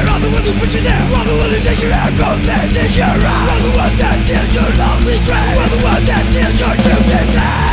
care. I'm the one who put you there. I'm the one who take your hand from bending your eyes. I'm the one that steals your lonely grave. I'm the one that steals your to be blessed.